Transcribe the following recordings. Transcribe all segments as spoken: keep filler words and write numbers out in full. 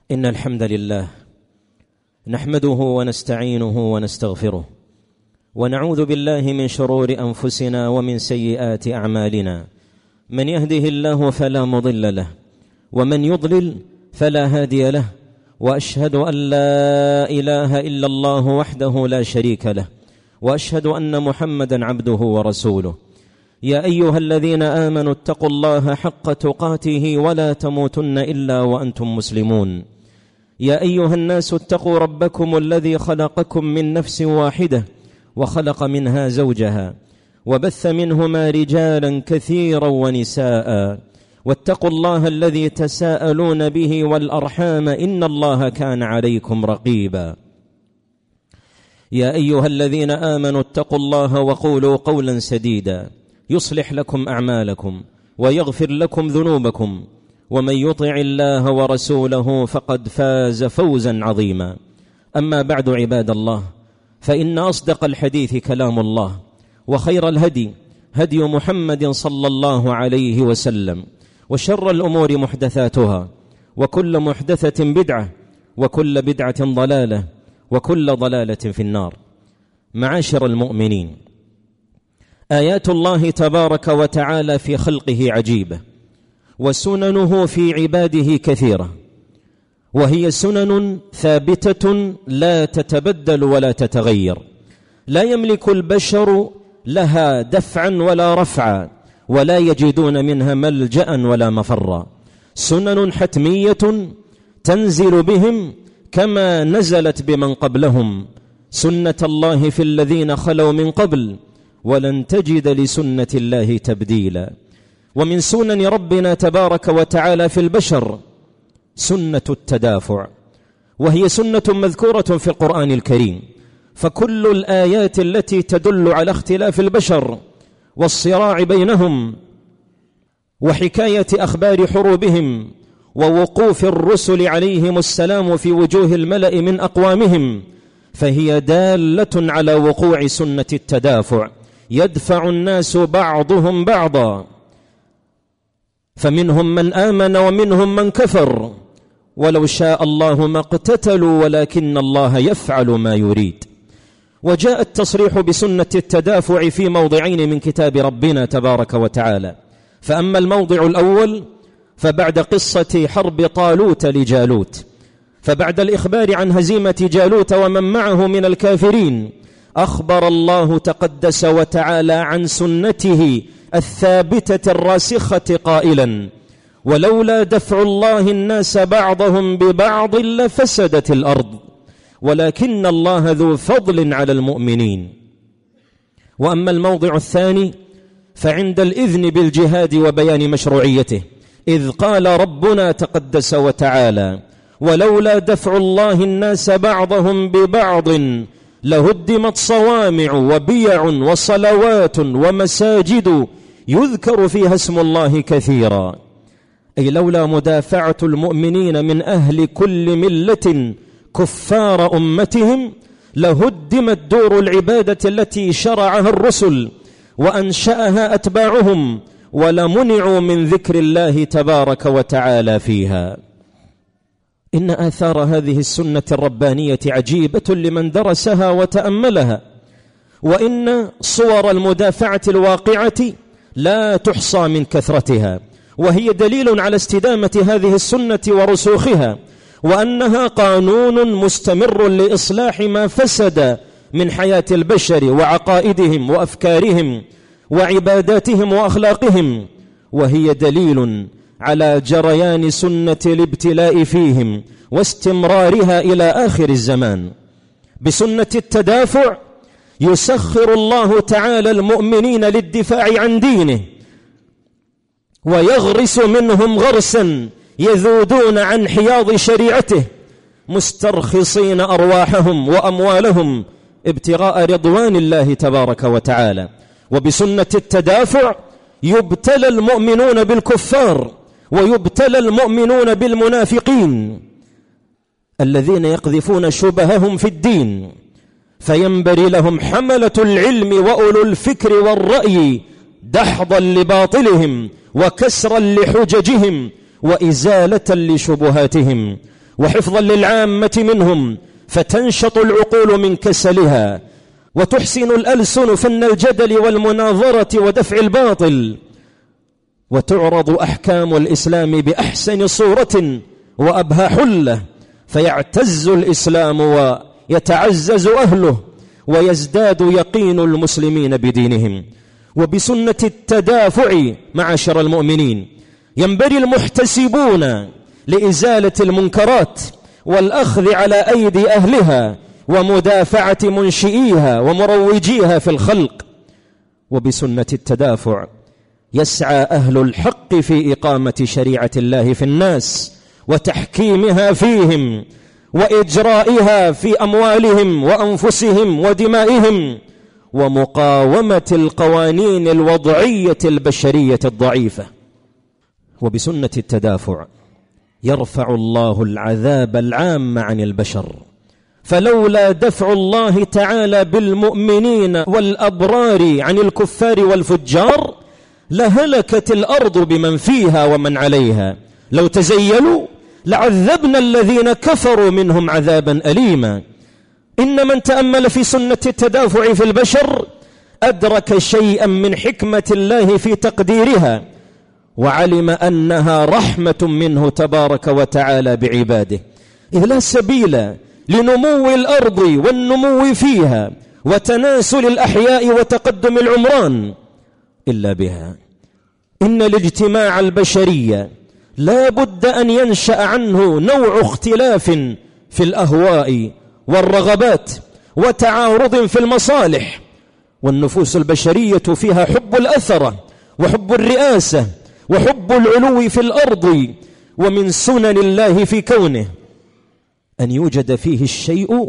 إن الحمد لله نحمده ونستعينه ونستغفره ونعوذ بالله من شرور أنفسنا ومن سيئات أعمالنا. من يهده الله فلا مضل له ومن يضلل فلا هادي له، وأشهد أن لا إله إلا الله وحده لا شريك له، وأشهد أن محمدا عبده ورسوله. يا أيها الذين آمنوا اتقوا الله حق تقاته ولا تموتن إلا وأنتم مسلمون. يا أيها الناس اتقوا ربكم الذي خلقكم من نفس واحدة وخلق منها زوجها وبث منهما رجالا كثيرا ونساء، واتقوا الله الذي تساءلون به والأرحام إن الله كان عليكم رقيبا. يا أيها الذين آمنوا اتقوا الله وقولوا قولا سديدا يصلح لكم أعمالكم ويغفر لكم ذنوبكم، ومن يطع الله ورسوله فقد فاز فوزا عظيما. أما بعد عباد الله، فإن أصدق الحديث كلام الله، وخير الهدي هدي محمد صلى الله عليه وسلم، وشر الأمور محدثاتها، وكل محدثة بدعة، وكل بدعة ضلالة، وكل ضلالة في النار. معاشر المؤمنين، آيات الله تبارك وتعالى في خلقه عجيبة، وسننه في عباده كثيرة، وهي سنن ثابتة لا تتبدل ولا تتغير، لا يملك البشر لها دفعا ولا رفعا، ولا يجدون منها ملجأ ولا مفرا. سنن حتمية تنزل بهم كما نزلت بمن قبلهم، سنة الله في الذين خلوا من قبل، ولن تجد لسنة الله تبديلا. ومن سنن ربنا تبارك وتعالى في البشر سنة التدافع، وهي سنة مذكورة في القرآن الكريم، فكل الآيات التي تدل على اختلاف البشر والصراع بينهم وحكاية أخبار حروبهم ووقوف الرسل عليهم السلام في وجوه الملأ من أقوامهم، فهي دالة على وقوع سنة التدافع، يدفع الناس بعضهم بعضا، فمنهم من آمن ومنهم من كفر، ولو شاء الله ما اقتتلوا ولكن الله يفعل ما يريد. وجاء التصريح بسنة التدافع في موضعين من كتاب ربنا تبارك وتعالى. فأما الموضع الأول فبعد قصة حرب طالوت لجالوت، فبعد الإخبار عن هزيمة جالوت ومن معه من الكافرين، أخبر الله تقدس وتعالى عن سنته الثابتة الراسخة قائلا: ولولا دفع الله الناس بعضهم ببعض لفسدت الأرض ولكن الله ذو فضل على المؤمنين. وأما الموضع الثاني فعند الإذن بالجهاد وبيان مشروعيته، إذ قال ربنا تقدس وتعالى: ولولا دفع الله الناس بعضهم ببعض لهدمت صوامع وبيع وصلوات ومساجد يذكر فيها اسم الله كثيرا. أي لولا مدافعة المؤمنين من أهل كل ملة كفار أمتهم لهدمت دور العبادة التي شرعها الرسل وأنشأها أتباعهم، ولمنعوا من ذكر الله تبارك وتعالى فيها. إن آثار هذه السنة الربانية عجيبة لمن درسها وتأملها، وإن صور المدافعة الواقعة لا تحصى من كثرتها، وهي دليل على استدامة هذه السنة ورسوخها، وأنها قانون مستمر لإصلاح ما فسد من حياة البشر وعقائدهم وأفكارهم وعباداتهم وأخلاقهم، وهي دليل على جريان سنة الابتلاء فيهم واستمرارها إلى آخر الزمان. بسنة التدافع يسخر الله تعالى المؤمنين للدفاع عن دينه، ويغرس منهم غرسا يذودون عن حياض شريعته، مسترخصين أرواحهم وأموالهم ابتغاء رضوان الله تبارك وتعالى. وبسنة التدافع يبتلى المؤمنون بالكفار، ويبتلى المؤمنون بالمنافقين الذين يقذفون شبههم في الدين، فينبري لهم حملة العلم وأولو الفكر والرأي دحضا لباطلهم وكسرا لحججهم وإزالة لشبهاتهم. وحفظا للعامة منهم، فتنشط العقول من كسلها، وتحسن الألسن فن الجدل والمناظرة ودفع الباطل، وتعرض أحكام الإسلام بأحسن صورة وأبهى حلة، فيعتز الإسلام ويتعزز أهله، ويزداد يقين المسلمين بدينهم. وبسنة التدافع معاشر المؤمنين ينبري المحتسبون لإزالة المنكرات والأخذ على أيدي أهلها ومدافعة منشئيها ومروجيها في الخلق. وبسنة التدافع يسعى أهل الحق في إقامة شريعة الله في الناس وتحكيمها فيهم وإجرائها في أموالهم وأنفسهم ودمائهم، ومقاومة القوانين الوضعية البشرية الضعيفة. وبسنة التدافع يرفع الله العذاب العام عن البشر، فلولا دفع الله تعالى بالمؤمنين والأبرار عن الكفار والفجار لهلكت الأرض بمن فيها ومن عليها. لو تزيلوا لعذبنا الذين كفروا منهم عذابا أليما. إن من تأمل في سنة التدافع في البشر أدرك شيئا من حكمة الله في تقديرها، وعلم أنها رحمة منه تبارك وتعالى بعباده، إذ لا سبيل لنمو الأرض والنمو فيها وتناسل الأحياء وتقدم العمران إلا بها. إن الاجتماع البشري لا بد أن ينشأ عنه نوع اختلاف في الأهواء والرغبات وتعارض في المصالح، والنفوس البشرية فيها حب الأثرة وحب الرئاسة وحب العلو في الأرض. ومن سنن الله في كونه أن يوجد فيه الشيء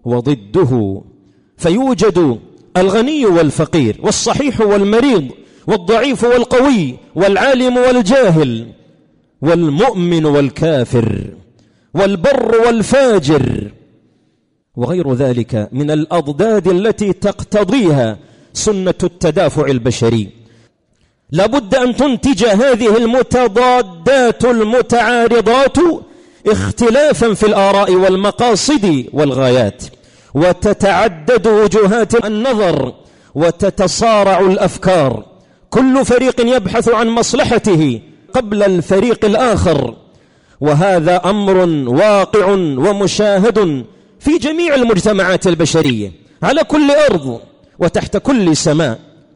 وضده، فيوجد الغني والفقير والصحيح والمريض والضعيف والقوي والعالم والجاهل والمؤمن والكافر والبر والفاجر وغير ذلك من الأضداد التي تقتضيها سنة التدافع البشري. لابد أن تنتج هذه المتضادات المتعارضات اختلافا في الآراء والمقاصد والغايات، وتتعدد وجهات النظر وتتصارع الأفكار، كل فريق يبحث عن مصلحته قبل الفريق الآخر. وهذا أمر واقع ومشاهد في جميع المجتمعات البشرية على كل أرض وتحت كل سماء.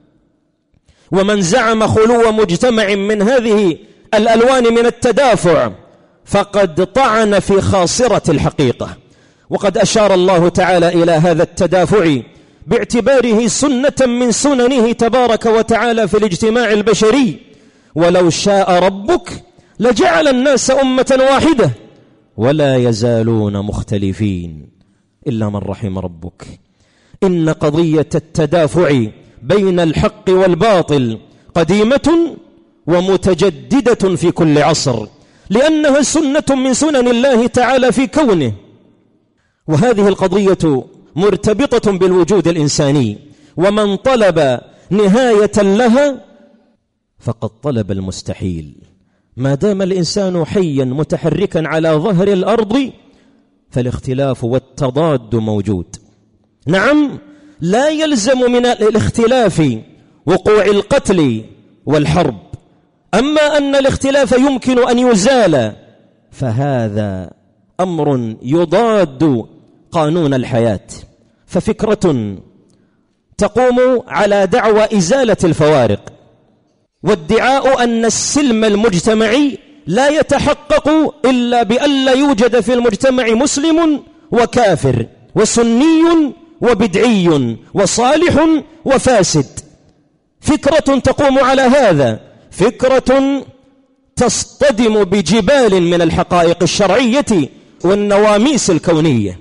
ومن زعم خلو مجتمع من هذه الألوان من التدافع فقد طعن في خاصرة الحقيقة. وقد أشار الله تعالى إلى هذا التدافع باعتباره سنة من سننه تبارك وتعالى في الاجتماع البشري: ولو شاء ربك لجعل الناس أمة واحدة ولا يزالون مختلفين إلا من رحم ربك. إن قضية التدافع بين الحق والباطل قديمة ومتجددة في كل عصر، لأنها سنة من سنن الله تعالى في كونه. وهذه القضية مرتبطة بالوجود الإنساني، ومن طلب نهاية لها فقد طلب المستحيل. ما دام الإنسان حيا متحركا على ظهر الأرض فالاختلاف والتضاد موجود. نعم، لا يلزم من الاختلاف وقوع القتل والحرب، أما أن الاختلاف يمكن أن يزال فهذا أمر يضاد قانون الحياة. ففكرة تقوم على دعوى إزالة الفوارق وادعاء أن السلم المجتمعي لا يتحقق إلا بأن لا يوجد في المجتمع مسلم وكافر وسني وبدعي وصالح وفاسد. فكرة تقوم على هذا، فكرة تصطدم بجبال من الحقائق الشرعية والنواميس الكونية.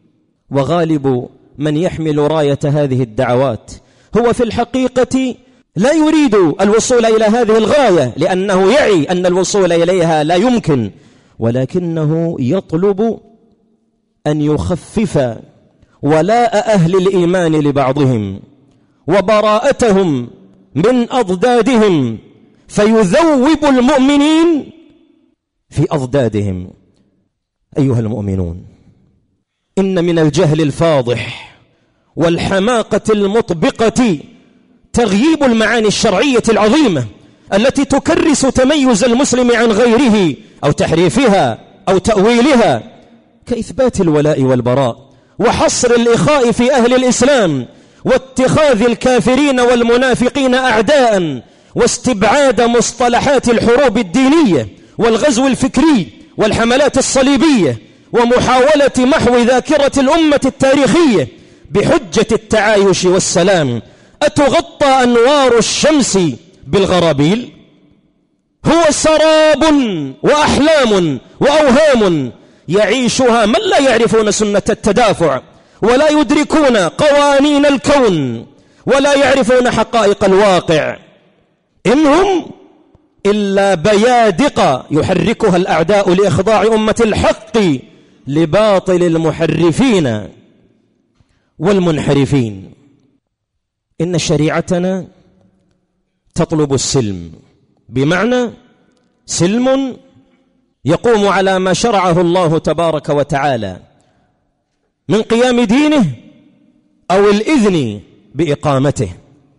وغالب من يحمل راية هذه الدعوات هو في الحقيقة لا يريد الوصول إلى هذه الغاية، لأنه يعي أن الوصول إليها لا يمكن، ولكنه يطلب أن يخفف ولاء أهل الإيمان لبعضهم وبراءتهم من أضدادهم، فيذوب المؤمنين في أضدادهم. أيها المؤمنون، إن من الجهل الفاضح والحماقة المطبقة تغييب المعاني الشرعية العظيمة التي تكرس تميز المسلم عن غيره أو تحريفها أو تأويلها، كإثبات الولاء والبراء وحصر الإخاء في أهل الإسلام واتخاذ الكافرين والمنافقين أعداء واستبعاد مصطلحات الحروب الدينية والغزو الفكري والحملات الصليبية ومحاولة محو ذاكرة الأمة التاريخية بحجة التعايش والسلام. أتغطى أنوار الشمس بالغرابيل؟ هو سراب وأحلام وأوهام يعيشها من لا يعرفون سنة التدافع ولا يدركون قوانين الكون ولا يعرفون حقائق الواقع، إن هم إلا بيادق يحركها الأعداء لإخضاع أمة الحق لباطل المحرفين والمنحرفين. إن شريعتنا تطلب السلم، بمعنى سلم يقوم على ما شرعه الله تبارك وتعالى من قيام دينه أو الإذن بإقامته.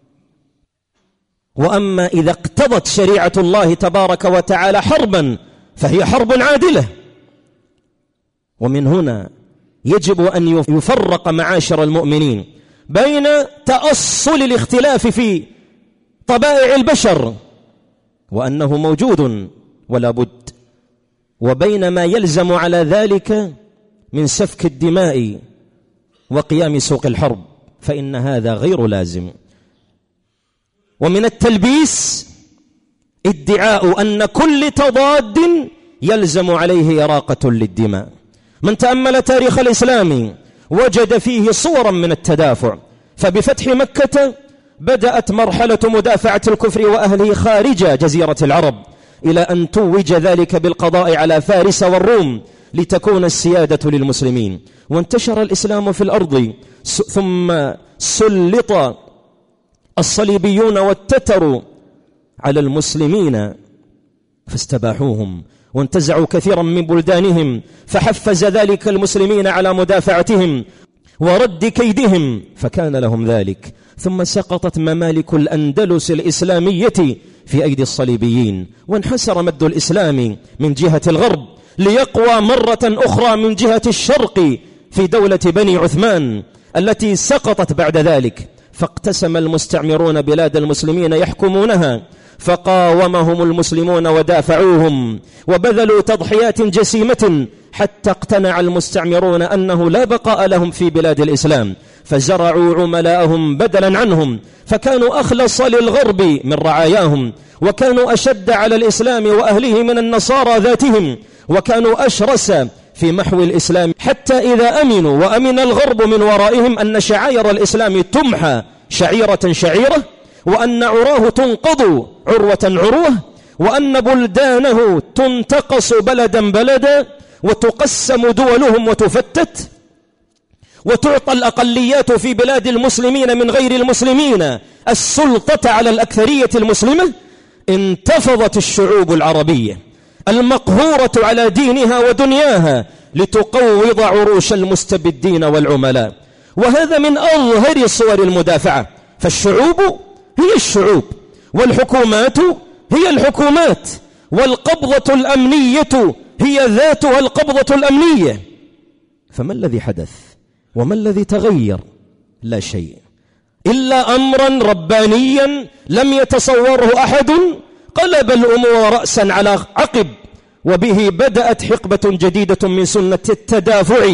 وأما إذا اقتضت شريعة الله تبارك وتعالى حربا فهي حرب عادلة. ومن هنا يجب أن يفرق معاشر المؤمنين بين تأصل الاختلاف في طبائع البشر وأنه موجود ولا بد، وبين ما يلزم على ذلك من سفك الدماء وقيام سوق الحرب، فإن هذا غير لازم. ومن التلبيس ادعاء أن كل تضاد يلزم عليه إراقة للدماء. من تأمل تاريخ الإسلام وجد فيه صورا من التدافع، فبفتح مكة بدأت مرحلة مدافعة الكفر وأهله خارج جزيرة العرب، إلى أن توج ذلك بالقضاء على فارس والروم لتكون السيادة للمسلمين، وانتشر الإسلام في الأرض، ثم سلط الصليبيون والتتر على المسلمين فاستباحوهم وانتزعوا كثيرا من بلدانهم، فحفز ذلك المسلمين على مدافعتهم ورد كيدهم فكان لهم ذلك. ثم سقطت ممالك الأندلس الإسلامية في أيدي الصليبيين، وانحسر مد الإسلام من جهة الغرب ليقوى مرة أخرى من جهة الشرق في دولة بني عثمان التي سقطت بعد ذلك. فاقتسم المستعمرون بلاد المسلمين يحكمونها، فقاومهم المسلمون ودافعوهم وبذلوا تضحيات جسيمة حتى اقتنع المستعمرون أنه لا بقاء لهم في بلاد الإسلام، فزرعوا عملاءهم بدلا عنهم، فكانوا أخلص للغرب من رعاياهم، وكانوا أشد على الإسلام وأهله من النصارى ذاتهم، وكانوا أشرس في محو الإسلام، حتى إذا أمنوا وأمن الغرب من ورائهم أن شعائر الإسلام تمحى شعيرة شعيرة، وأن عراه تنقض عروة عروة، وأن بلدانه تنتقص بلدا بلدا، وتقسم دولهم وتفتت، وتعطى الأقليات في بلاد المسلمين من غير المسلمين السلطة على الأكثرية المسلمة، انتفضت الشعوب العربية المقهورة على دينها ودنياها لتقوض عروش المستبدين والعملاء. وهذا من أظهر صور المدافعة. فالشعوب هي الشعوب، والحكومات هي الحكومات، والقبضة الأمنية هي ذاتها القبضة الأمنية. فما الذي حدث وما الذي تغير؟ لا شيء إلا أمرا ربانيا لم يتصوره أحد، قلب الأمور رأسا على عقب، وبه بدأت حقبة جديدة من سنة التدافع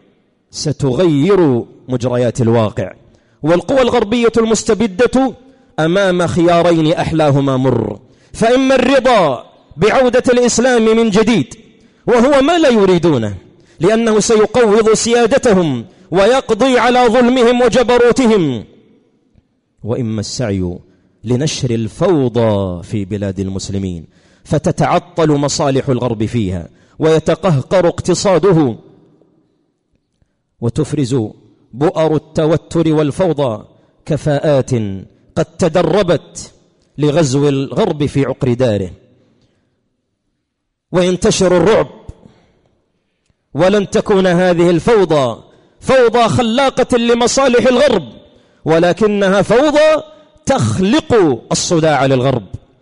ستغير مجريات الواقع. والقوى الغربية المستبدة أمام خيارين أحلاهما مر، فإما الرضا بعودة الإسلام من جديد، وهو ما لا يريدونه لأنه سيقوض سيادتهم ويقضي على ظلمهم وجبروتهم، وإما السعي لنشر الفوضى في بلاد المسلمين فتتعطل مصالح الغرب فيها ويتقهقر اقتصاده، وتفرز بؤر التوتر والفوضى كفاءات قد تدربت لغزو الغرب في عقر داره، وينتشر الرعب ولن تكون هذه الفوضى فوضى خلاقة لمصالح الغرب، ولكنها فوضى تخلق الصداع للغرب.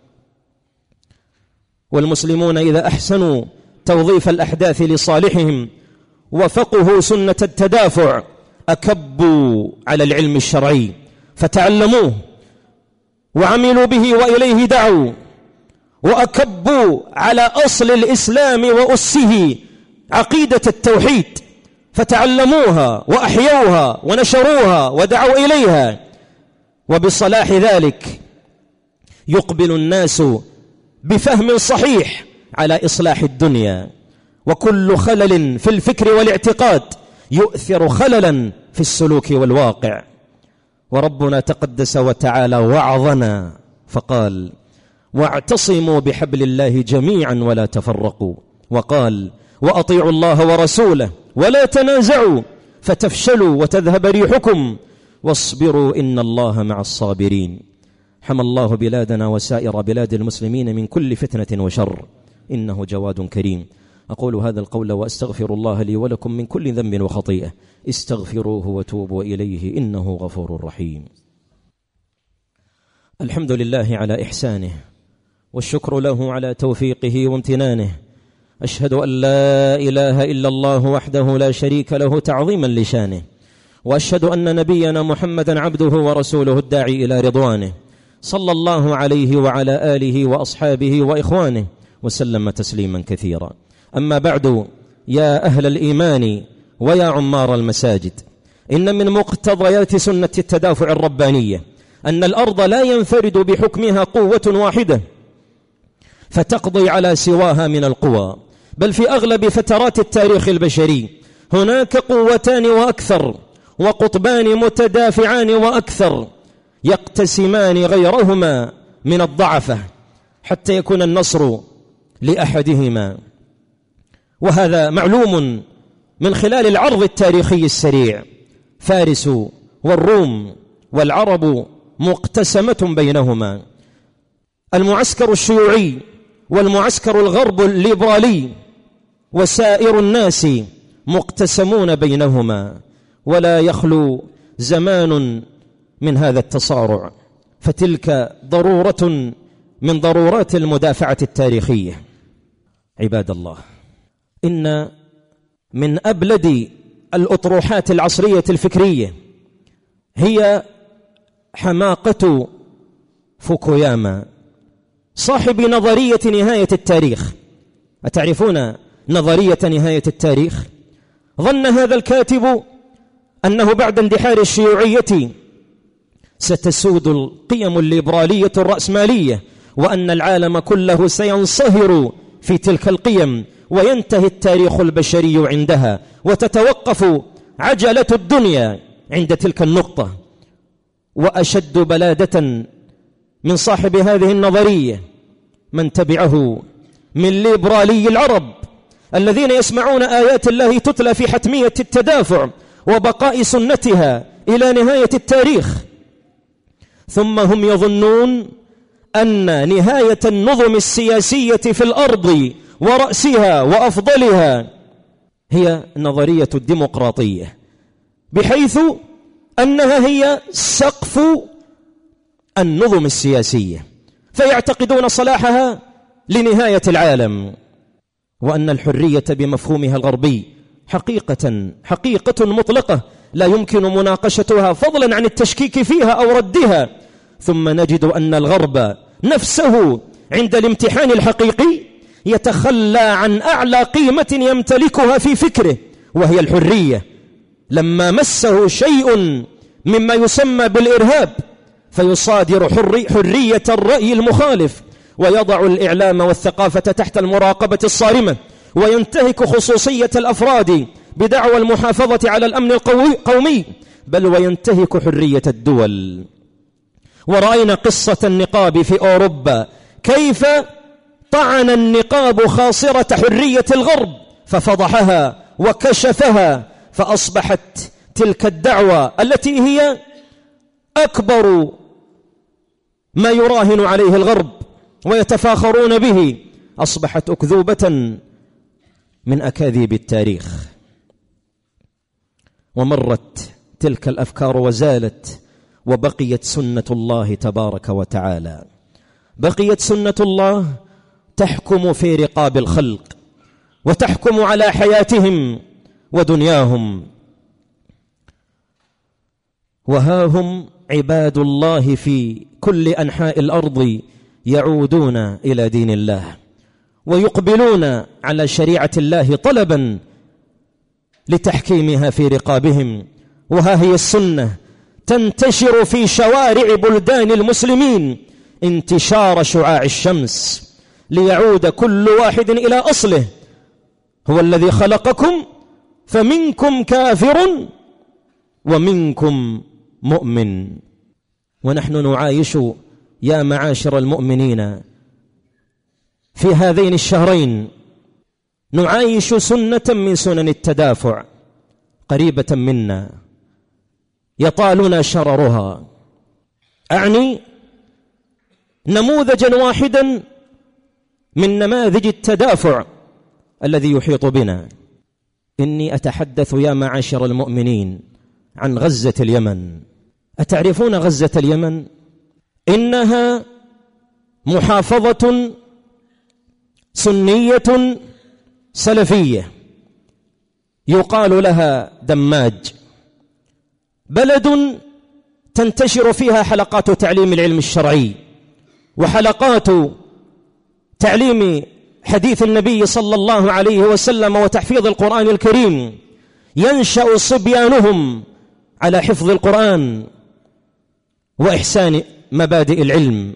والمسلمون إذا أحسنوا توظيف الأحداث لصالحهم وفقهوا سنة التدافع أكبوا على العلم الشرعي فتعلموه وعملوا به وإليه دعوا، وأكبوا على أصل الإسلام وأسه عقيدة التوحيد فتعلموها وأحيوها ونشروها ودعوا إليها. وبصلاح ذلك يقبل الناس بفهم صحيح على إصلاح الدنيا، وكل خلل في الفكر والاعتقاد يؤثر خللا في السلوك والواقع. وربنا تقدس وتعالى وعظنا فقال: واعتصموا بحبل الله جميعا ولا تفرقوا، وقال: وأطيعوا الله ورسوله ولا تنازعوا فتفشلوا وتذهب ريحكم واصبروا إن الله مع الصابرين. حمى الله بلادنا وسائر بلاد المسلمين من كل فتنة وشر، إنه جواد كريم. أقول هذا القول وأستغفر الله لي ولكم من كل ذنب وخطيئة، استغفروه وتوبوا إليه إنه غفور رحيم. الحمد لله على إحسانه، والشكر له على توفيقه وامتنانه. أشهد أن لا إله إلا الله وحده لا شريك له تعظيما لشانه، وأشهد أن نبينا محمدا عبده ورسوله الداعي إلى رضوانه، صلى الله عليه وعلى آله وأصحابه وإخوانه وسلم تسليما كثيرا. أما بعد، يا أهل الإيمان ويا عمار المساجد، إن من مقتضيات سنة التدافع الربانية أن الأرض لا ينفرد بحكمها قوة واحدة فتقضي على سواها من القوى، بل في أغلب فترات التاريخ البشري هناك قوتان وأكثر، وقطبان متدافعان وأكثر يقتسمان غيرهما من الضعفة حتى يكون النصر لأحدهما. وهذا معلوم من خلال العرض التاريخي السريع. فارس والروم والعرب مقتسمة بينهما، المعسكر الشيوعي والمعسكر الغرب الليبرالي وسائر الناس مقتسمون بينهما، ولا يخلو زمان من هذا التصارع، فتلك ضرورة من ضرورات المدافعة التاريخية. عباد الله، إن من أبلد الأطروحات العصرية الفكرية هي حماقة فوكوياما صاحب نظرية نهاية التاريخ. أتعرفون نظرية نهاية التاريخ؟ ظن هذا الكاتب أنه بعد اندحار الشيوعية ستسود القيم الليبرالية الرأسمالية، وأن العالم كله سينصهر في تلك القيم، وينتهي التاريخ البشري عندها، وتتوقف عجلة الدنيا عند تلك النقطة. وأشد بلادة من صاحب هذه النظرية من تبعه من ليبرالي العرب الذين يسمعون آيات الله تتلى في حتمية التدافع وبقاء سنتها إلى نهاية التاريخ، ثم هم يظنون أن نهاية النظم السياسية في الأرض ورأسها وأفضلها هي نظرية الديمقراطية، بحيث أنها هي سقف النظم السياسية، فيعتقدون صلاحها لنهاية العالم، وأن الحرية بمفهومها الغربي حقيقة حقيقة مطلقة لا يمكن مناقشتها فضلا عن التشكيك فيها أو ردها. ثم نجد أن الغرب نفسه عند الامتحان الحقيقي يتخلى عن أعلى قيمة يمتلكها في فكره، وهي الحرية، لما مسه شيء مما يسمى بالإرهاب فيصادر حري حرية الرأي المخالف، ويضع الإعلام والثقافة تحت المراقبة الصارمة، وينتهك خصوصية الأفراد بدعوى المحافظة على الأمن القومي، بل وينتهك حرية الدول. ورأينا قصة النقاب في أوروبا، كيف طعن النقاب خاصرة حرية الغرب ففضحها وكشفها، فأصبحت تلك الدعوة التي هي أكبر ما يراهن عليه الغرب ويتفاخرون به، أصبحت أكذوبة من أكاذيب التاريخ، ومرت تلك الأفكار وزالت، وبقيت سنة الله تبارك وتعالى، بقيت سنة الله تحكم في رقاب الخلق وتحكم على حياتهم ودنياهم. وها هم عباد الله في كل أنحاء الأرض يعودون إلى دين الله ويقبلون على شريعة الله طلبا لتحكيمها في رقابهم. وها هي السنة تنتشر في شوارع بلدان المسلمين انتشار شعاع الشمس، ليعود كل واحد إلى أصله. هو الذي خلقكم فمنكم كافر ومنكم مؤمن. ونحن نعايش يا معاشر المؤمنين في هذين الشهرين، نعايش سنة من سنن التدافع قريبة منا يطالنا شررها. أعني نموذجا واحدا من نماذج التدافع الذي يحيط بنا. إني أتحدث يا معاشر المؤمنين عن غزة اليمن. أتعرفون غزة اليمن؟ إنها محافظة سنية سلفية يقال لها دماج، بلد تنتشر فيها حلقات تعليم العلم الشرعي وحلقات تعليم حديث النبي صلى الله عليه وسلم وتحفيظ القرآن الكريم. ينشأ صبيانهم على حفظ القرآن وإحسان مبادئ العلم،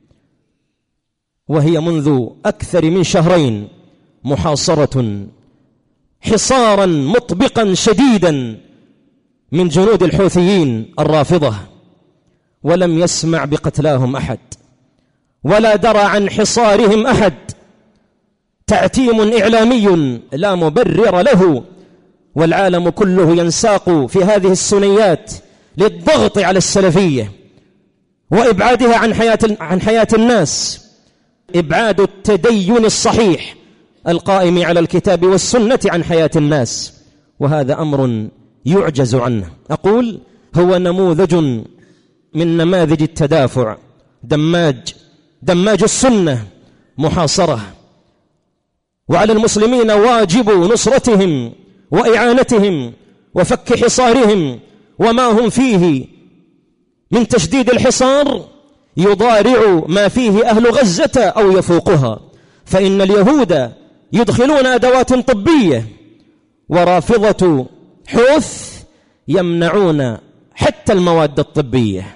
وهي منذ أكثر من شهرين محاصرة حصارا مطبقا شديدا من جنود الحوثيين الرافضة، ولم يسمع بقتلاهم أحد ولا درى عن حصارهم أحد. تعتيم إعلامي لا مبرر له، والعالم كله ينساق في هذه السنيات للضغط على السلفية وإبعادها عن حياة عن حياة الناس، إبعاد التدين الصحيح القائم على الكتاب والسنة عن حياة الناس، وهذا أمر يعجز عنه. أقول هو نموذج من نماذج التدافع، دماج دماج السنة محاصرة، وعلى المسلمين واجب نصرتهم وإعانتهم وفك حصارهم. وما هم فيه من تشديد الحصار يضارع ما فيه أهل غزة أو يفوقها، فإن اليهود يدخلون أدوات طبية، ورافضة حوث يمنعون حتى المواد الطبية.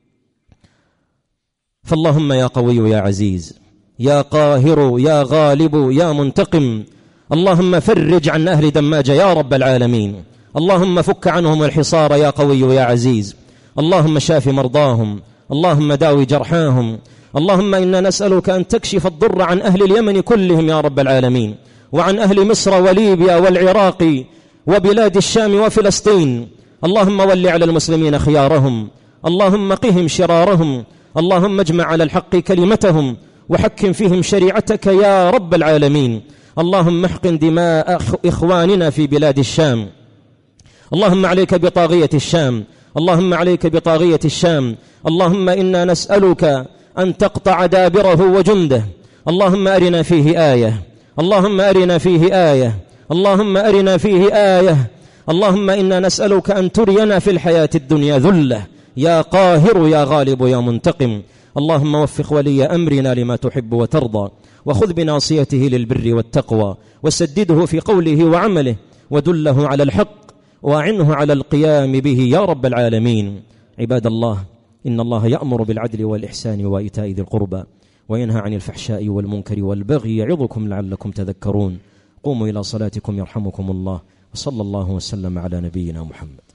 فاللهم يا قوي يا عزيز يا قاهر يا غالب يا منتقم، اللهم فرج عن أهل دماج يا رب العالمين. اللهم فك عنهم الحصار يا قوي يا عزيز. اللهم شاف مرضاهم، اللهم داوي جرحاهم. اللهم إنا نسألك أن تكشف الضر عن أهل اليمن كلهم يا رب العالمين، وعن أهل مصر وليبيا والعراق وبلاد الشام وفلسطين. اللهم ول على المسلمين خيارهم، اللهم قهم شرارهم، اللهم اجمع على الحق كلمتهم وحكم فيهم شريعتك يا رب العالمين. اللهم احقن دماء إخواننا في بلاد الشام. اللهم عليك بطاغية الشام، اللهم عليك بطاغية الشام. اللهم إنا نسألك أن تقطع دابره وجنده. اللهم أرنا فيه آية، اللهم أرنا فيه آية، اللهم أرنا فيه آية. اللهم إنا نسألك أن ترينا في الحياة الدنيا ذلة يا قاهر يا غالب يا منتقم. اللهم وفق ولي أمرنا لما تحب وترضى، وخذ بناصيته للبر والتقوى، وسدده في قوله وعمله، ودله على الحق، وأعنه على القيام به يا رب العالمين. عباد الله، إن الله يأمر بالعدل والإحسان وإيتاء ذي القربى، وينهى عن الفحشاء والمنكر والبغي، يعظكم لعلكم تذكرون. قوموا إلى صلاتكم يرحمكم الله، وصلى الله وسلم على نبينا محمد.